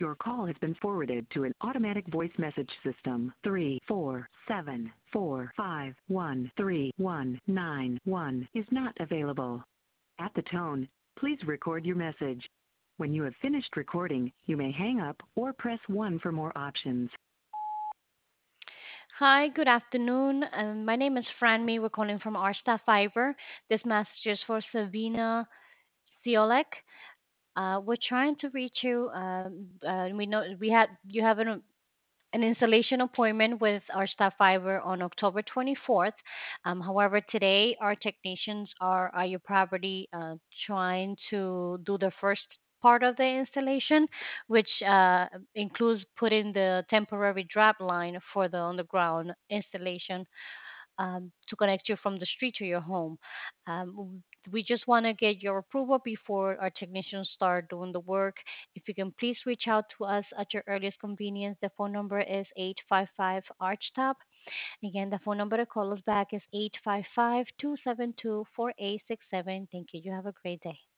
Your call has been forwarded to an automatic voice message system. 34745133191 is not available. At the tone, please record your message. When you have finished recording, you may hang up or press 1 for more options. Hi, good afternoon. My name is Franmy. We're calling from Arsta Fiber. This message is for Savina Ciolek. We're trying to reach you. We know you have an installation appointment with our staff fiber on October 24th. However, today our technicians are at your property trying to do the first part of the installation, which includes putting the temporary drop line for the underground installation to connect you from the street to your home. We just want to get your approval before our technicians start doing the work. If you can please reach out to us at your earliest convenience. The phone number is 855 Archtop. Again, the phone number to call us back is 855 272 4867. Thank you. You have a great day.